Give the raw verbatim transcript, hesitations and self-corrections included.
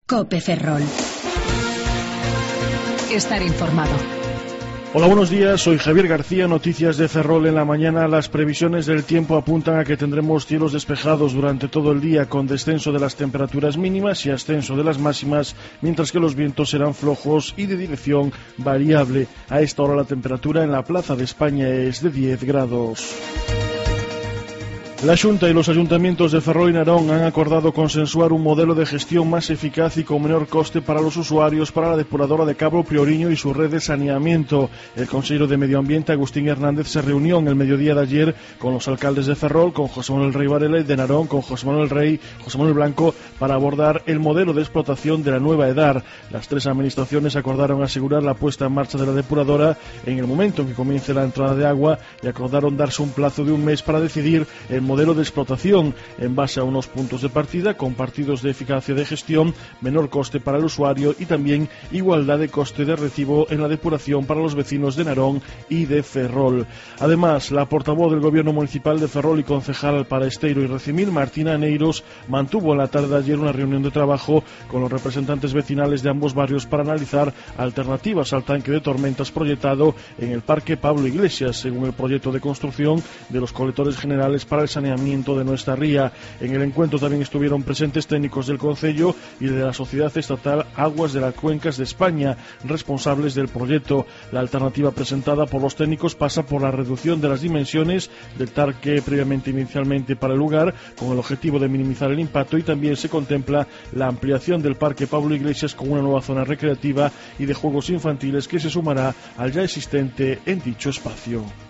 COPE Ferrol. Estar informado. Hola, buenos días, soy Javier García, noticias de Ferrol en la mañana. Las previsiones del tiempo apuntan a que tendremos cielos despejados durante todo el día, con descenso de las temperaturas mínimas y ascenso de las máximas, mientras que los vientos serán flojos y de dirección variable. A esta hora la temperatura en la Plaza de España es de diez grados. La Xunta y los ayuntamientos de Ferrol y Narón han acordado consensuar un modelo de gestión más eficaz y con menor coste para los usuarios para la depuradora de Cabo Prioriño y su red de saneamiento. El consejero de Medio Ambiente, Agustín Hernández, se reunió en el mediodía de ayer con los alcaldes de Ferrol, con José Manuel Rey Varela, y de Narón, con José Manuel Rey, José Manuel Blanco, para abordar el modelo de explotación de la nueva EDAR. Las tres administraciones acordaron asegurar la puesta en marcha de la depuradora en el momento en que comience la entrada de agua y acordaron darse un plazo de un mes para decidir el modelo de explotación en base a unos puntos de partida compartidos de eficacia de gestión, menor coste para el usuario y también igualdad de coste de recibo en la depuración para los vecinos de Narón y de Ferrol. Además, la portavoz del Gobierno Municipal de Ferrol y concejal para Esteiro y Recimil, Martina Neiros, mantuvo en la tarde de ayer una reunión de trabajo con los representantes vecinales de ambos barrios para analizar alternativas al tanque de tormentas proyectado en el Parque Pablo Iglesias, según el proyecto de construcción de los colectores generales para el saneamiento de nuestra ría. En el encuentro también estuvieron presentes técnicos del Concello y de la Sociedad Estatal Aguas de las Cuencas de España, responsables del proyecto. La alternativa presentada por los técnicos pasa por la reducción de las dimensiones del tanque previamente inicialmente para el lugar, con el objetivo de minimizar el impacto, y también se contempla la ampliación del Parque Pablo Iglesias con una nueva zona recreativa y de juegos infantiles que se sumará al ya existente en dicho espacio.